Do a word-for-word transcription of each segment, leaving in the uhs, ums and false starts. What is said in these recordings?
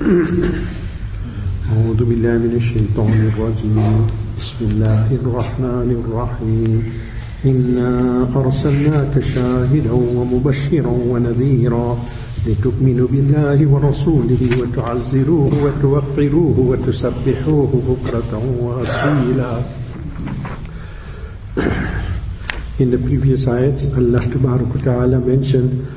أعوذ بالله من الشيطان الرجيم بسم الله الرحمن الرحيم إنا أرسلناك شاهدا ومبشرا ونذيرا لتؤمنوا بالله ورسوله وتعزروه وتوقروه وتسبحوه بكرة وأصيلا. In the previous ayats, Allah Ta'ala mentioned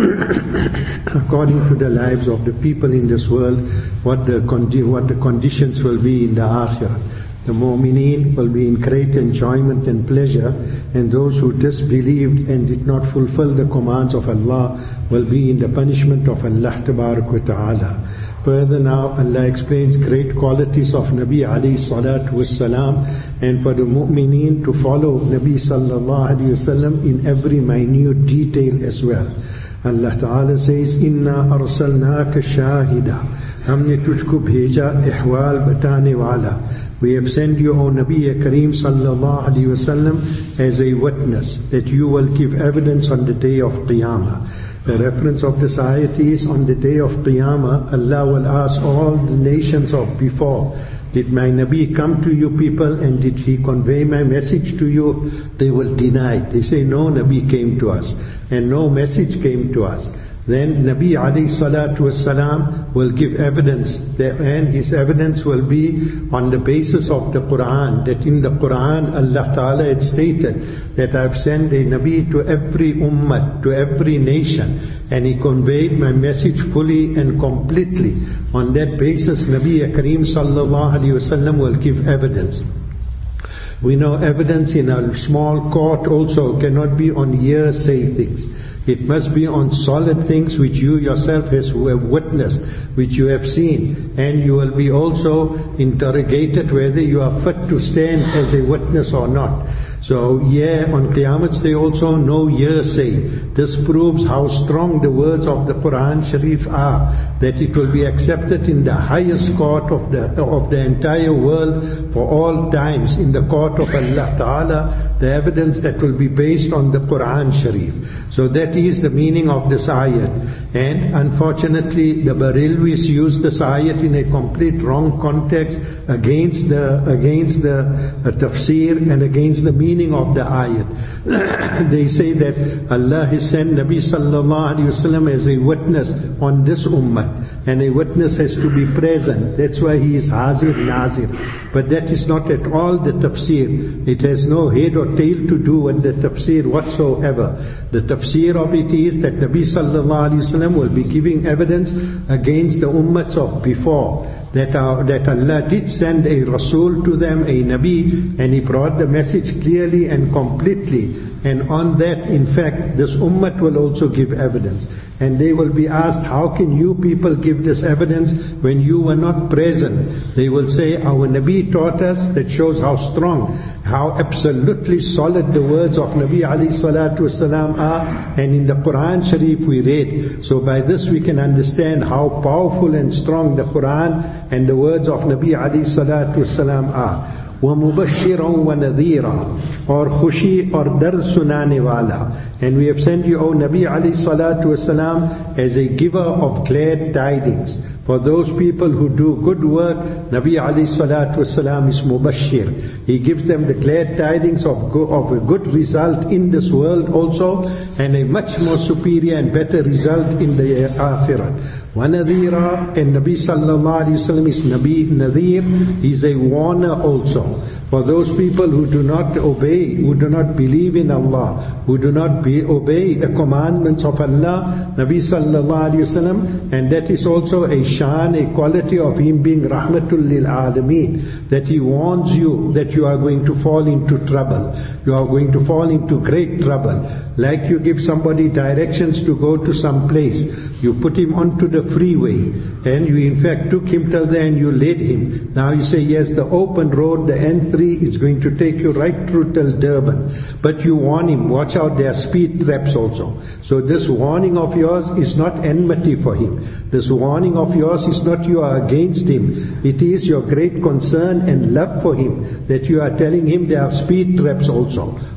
according to the lives of the people in this world, what the, condi- what the conditions will be in the Akhirah. The Mu'mineen will be in great enjoyment and pleasure, and those who disbelieved and did not fulfill the commands of Allah will be in the punishment of Allah Ta'ala. Further now, Allah explains great qualities of Nabi alayhi salatu wassalam, and for the Mu'mineen to follow Nabi sallallahu alayhi wasallam in every minute detail as well. Allah Ta'ala says, Inna arsalnaka shahida. Humne tujhko bheja ihwal batane wala. We have sent you, O Nabi Kareem sallallahu alayhi wasallam, as a witness that you will give evidence on the day of Qiyamah. The reference of this ayat is on the day of Qiyamah, Allah will ask all the nations of before, did my Nabi come to you people and did he convey my message to you? They will deny. They say, no Nabi came to us and no message came to us. Then Nabi alayhi salatu wassalam will give evidence, that, and his evidence will be on the basis of the Quran, that in the Quran Allah Ta'ala had stated that I've sent a Nabi to every ummah, to every nation, and he conveyed my message fully and completely. On that basis Nabi Kareem sallallahu alayhi wasallam will give evidence. We know evidence in a small court also cannot be on hearsay things. It must be on solid things which you yourself has witnessed, which you have seen, and you will be also interrogated whether you are fit to stand as a witness or not. So yeah, on Qiyamah's Day also no hearsay. This proves how strong the words of the Quran Sharif are, that it will be accepted in the highest court of the of the entire world for all times, in the court of Allah Ta'ala, the evidence that will be based on the Quran Sharif. So that is the meaning of this ayat. And unfortunately the Barelvis use this ayat in a complete wrong context against the against the uh, tafsir and against the meaning of the ayat. They say that Allah has sent Nabi sallallahu alayhi wasallam as a witness on this ummah, and a witness has to be present. That's why he is hazir nazir. But that is not at all the tafsir. It has no head or tail to do with the tafsir whatsoever. The tafsir of it is that Nabi sallallahu alayhi wasallam will be giving evidence against the ummahs of before, that, uh, that Allah did send a Rasul to them, a Nabi, and he brought the message clearly and completely. And on that, in fact, this ummah will also give evidence. And they will be asked, how can you people give this evidence when you were not present? They will say, our Nabi taught us. That shows how strong, how absolutely solid the words of Nabi alayhi salatu wasalam are. And in the Quran Sharif we read. So by this we can understand how powerful and strong the Quran and the words of Nabi alayhi salatu wasalam are. وَمُبَشِّرًا وَنَذِيرًا, or khushi or dar sunane wala. And we have sent you, O Nabi alayhi salatu wasalam, as a giver of glad tidings. For those people who do good work, Nabi alayhi salatu wasalam is mubashir. He gives them the glad tidings of, go, of a good result in this world also, and a much more superior and better result in the Akhirah. وَنَذِيرًا, and Nabi sallallahu alayhi wasallam is Nabi Nadir. He is a warner also. For those people who do not obey, who do not believe in Allah, who do not be, obey the commandments of Allah, Nabi sallallahu alayhi wasallam, and that is also a shan, a quality of him being rahmatul lil alameen, that he warns you that you are going to fall into trouble, you are going to fall into great trouble. Like you give somebody directions to go to some place, you put him onto the freeway, and you in fact took him till there and you led him. Now you say, yes, the open road, the N three is going to take you right through till Durban. But you warn him, watch out, there are speed traps also. So this warning of yours is not enmity for him. This warning of yours is not you are against him. It is your great concern and love for him, that you are telling him there are speed traps also.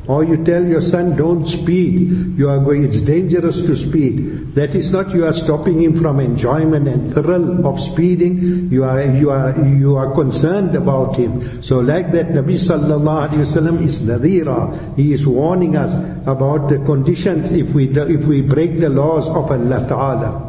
or you tell your son, don't speed, you are going, it's dangerous to speed. That is not you are stopping him from enjoyment and thrill of speeding. You are, you are, you are concerned about him. So like that, Nabi sallallahu alaihi wasallam is nadhira. He is warning us about the conditions if we do, if we break the laws of Allah Ta'ala.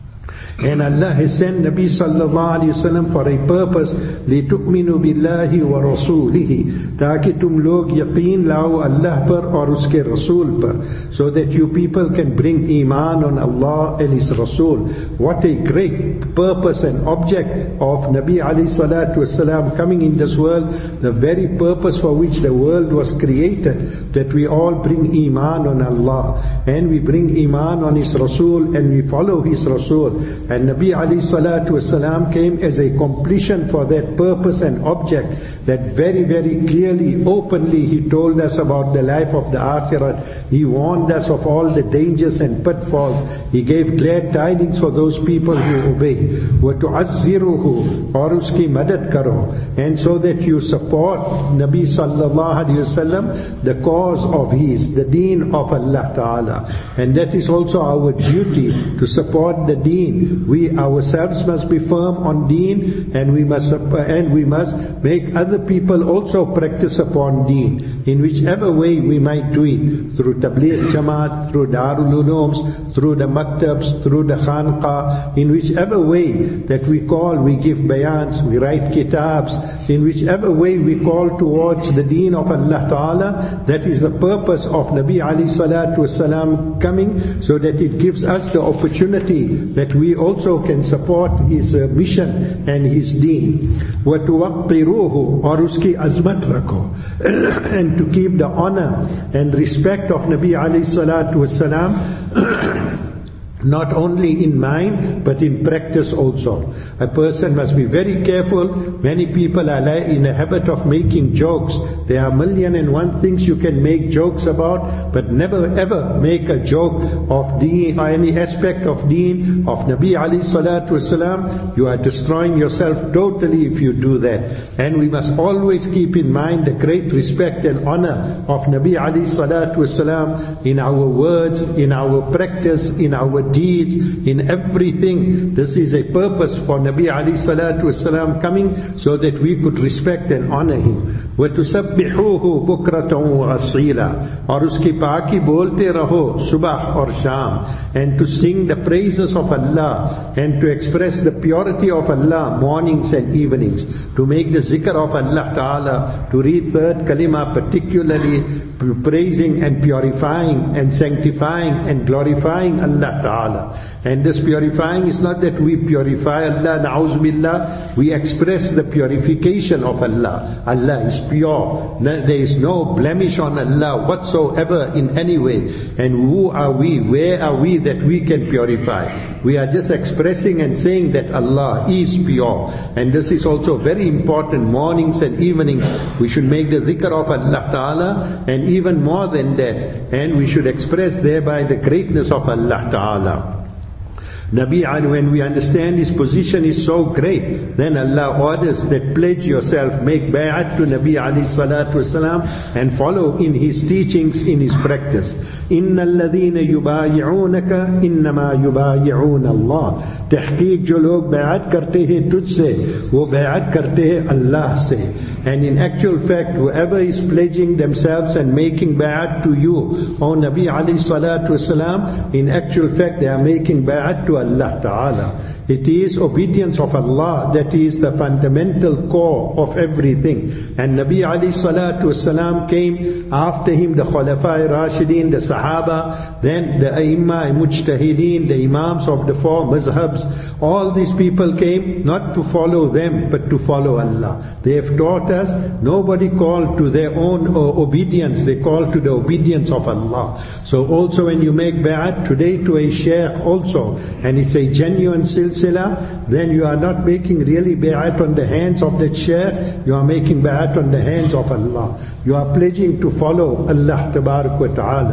And Allah has sent Nabi sallallahu alayhi wa sallam for a purpose, لِتُؤْمِنُوا بِاللَّهِ وَرَسُولِهِ, ताकि तुम लोग यकीन लाओ Allah पर और उसके Rasul पर, so that you people can bring iman on Allah and His Rasul. What a great purpose and object of Nabi alayhi salatu wasalam coming in this world, the very purpose for which the world was created, that we all bring iman on Allah and we bring iman on His Rasul and we follow His Rasul. And Nabi alayhi salatu wasalam came as a completion for that purpose and object, that very, very clearly, openly He told us about the life of the Akhirat. He warned us of all the dangers and pitfalls. He gave glad tidings for those people who obey. وَتُعَزِّرُهُ, aur uski madad karo. And so that you support Nabi sallallahu alayhi wasallam, the cause of his, the deen of Allah Ta'ala. And that is also our duty, to support the deen. We ourselves must be firm on deen, and we must and we must make other people also practice upon deen, in whichever way we might do it, through Tabligh Jamaat, through Darul Ulooms, through the Maktabs, through the Khanqa, in whichever way that we call, we give bayans, we write kitabs, in whichever way we call towards the deen of Allah Ta'ala. That is the purpose of Nabi alayhi salatu wasalam coming, so that it gives us the opportunity that we also can support his uh, mission and his deen. وَتُوَقِّرُوهُ, aur uski azmat rakho, and to keep the honor and respect of Nabi alayhi salatu wasalam not only in mind but in practice also. A person must be very careful. Many people are in a habit of making jokes. There are a million and one things you can make jokes about, but never ever make a joke of deen or any aspect of deen of Nabi alayhi salatu wasalam. You are destroying yourself totally if you do that. And we must always keep in mind the great respect and honor of Nabi alayhi salatu wasalam in our words, in our practice, in our deeds, in everything. This is a purpose for Nabi alayhi salatu wasalam coming, so that we could respect and honor him. وَتُسَبِّحُوهُ بُكْرَةً وَأَصِيلًا, aur uski paaki bolte raho subah aur sham, and to sing the praises of Allah and to express the purity of Allah mornings and evenings, to make the zikr of Allah Ta'ala, to read third kalima, particularly praising and purifying and sanctifying and glorifying Allah Ta'ala. And this purifying is not that we purify Allah, na'uz billah, we express the purification of Allah. Allah is pure. There is no blemish on Allah whatsoever in any way. And who are we? Where are we that we can purify? We are just expressing and saying that Allah is pure. And this is also very important. Mornings and evenings we should make the dhikr of Allah Ta'ala, and even more than that, and we should express thereby the greatness of Allah Ta'ala. Nabi, when we understand his position is so great, then Allah orders that pledge yourself, make bay'at to Nabi alayhi salatu wasalam, and follow in his teachings, in his practice. إِنَّ الَّذِينَ يُبَايِعُونَكَ إِنَّمَا يُبَايِعُونَ اللَّهِ, تحقیق جو لوگ بیعت کرتے ہیں تجھ سے, وہ بیعت کرتے ہیں اللہ سے. And in actual fact, whoever is pledging themselves and making bay'at to you, O Nabi alayhi salatu wasalam, in actual fact they are making bay'at to Allah Ta'ala. It is obedience of Allah that is the fundamental core of everything. And Nabi alayhi salatu wasalam came, after him the Khulafai Rashideen, the Sahaba, then the Aimma, Mujtahideen, the Imams of the four Mazhabs. All these people came not to follow them but to follow Allah. They have taught us nobody called to their own obedience, they call to the obedience of Allah. So also when you make bay'at today to a sheikh also, and it's a genuine silsila, then you are not making really bay'at on the hands of that sheikh, you are making bay'at on the hands of Allah. You are pledging to follow Allah Tabarak wa Ta'ala.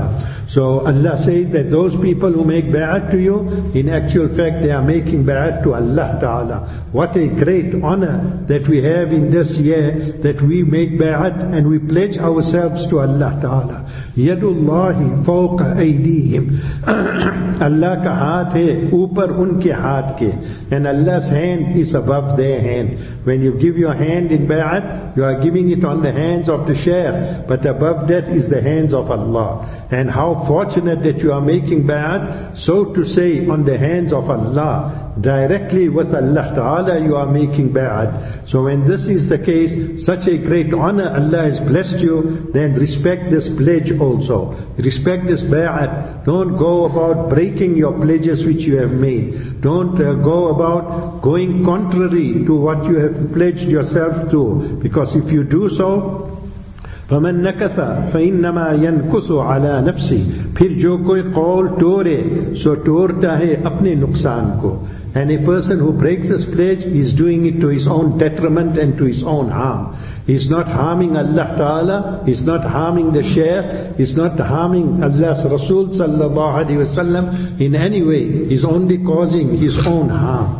So Allah says that those people who make bay'at to you, in actual fact they are making bay'at to Allah Ta'ala. What a great honor that we have in this year, that we make bay'at and we pledge ourselves to Allah Ta'ala. Yadullahi fawqa aydihim. Allah ka haath hai upar unke haath ke, and Allah's hand is above their hand. When you give your hand in bay'at, you are giving it on the hands of the shaykh, but above that is the hands of Allah. And how fortunate that you are making bay'at, so to say, on the hands of Allah. Directly with Allah Ta'ala you are making bay'at. So when this is the case, such a great honor Allah has blessed you, then respect this pledge also. Respect this bay'at. Don't go about breaking your pledges which you have made. Don't uh, go about going contrary to what you have pledged yourself to. Because if you do so, فَمَنْ نَكَثَ فَإِنَّمَا يَنْكُثُ عَلَى نَفْسِهِ, फिर जो कोई कौल तोड़े सो तोड़ता है अपने नुकसान को. And a person who breaks his pledge is doing it to his own detriment and to his own harm. He's not harming Allah Ta'ala, he's not harming the shaykh, he's not harming Allah's Rasul Sallallahu Alaihi Wasallam in any way. He's only causing his own harm.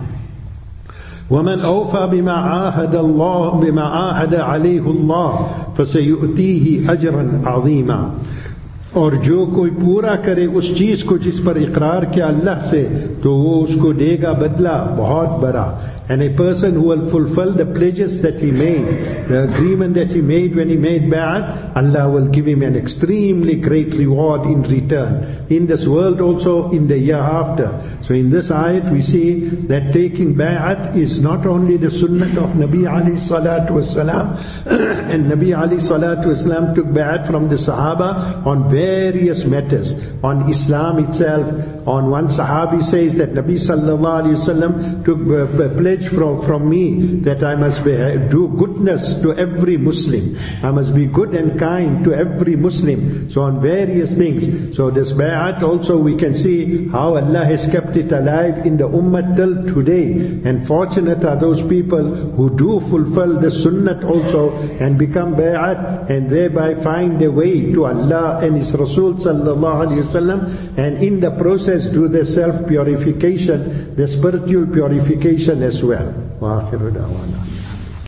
وَمَنْ أَوْفَى بِمَا عَاهَدَ اللَّهُ بِمَا عَاهَدَ عَلَيْهُ اللَّهُ فَسَيُؤْتِيهِ أَجْرًا عَظِيمًا. और जो कोई पूरा करे उस चीज को जिस पर इकरार किया अल्लाह से, तो वो उसको देगा बदला बहुत बड़ा. And a person who will fulfill the pledges that he made, the agreement that he made when he made bay'at, Allah will give him an extremely great reward in return, in this world also, in the year after. So in this ayat we see that taking bay'at is not only the sunnah of Nabi alayhi salatu wasalam, and Nabi alayhi salatu wasalam took bay'at from the Sahaba on various matters, on Islam itself. On one Sahabi says that Nabi sallallahu alayhi wasallam took a pledge from, from me that I must be, do goodness to every Muslim. I must be good and kind to every Muslim. So on various things. So this bay'at also we can see how Allah has kept it alive in the ummah till today. And fortunate are those people who do fulfill the sunnah also and become bay'at and thereby find their way to Allah and His Rasul sallallahu alayhi wasallam, and in the process do the self-purification, the spiritual purification as well. Wa akhiru da'wana.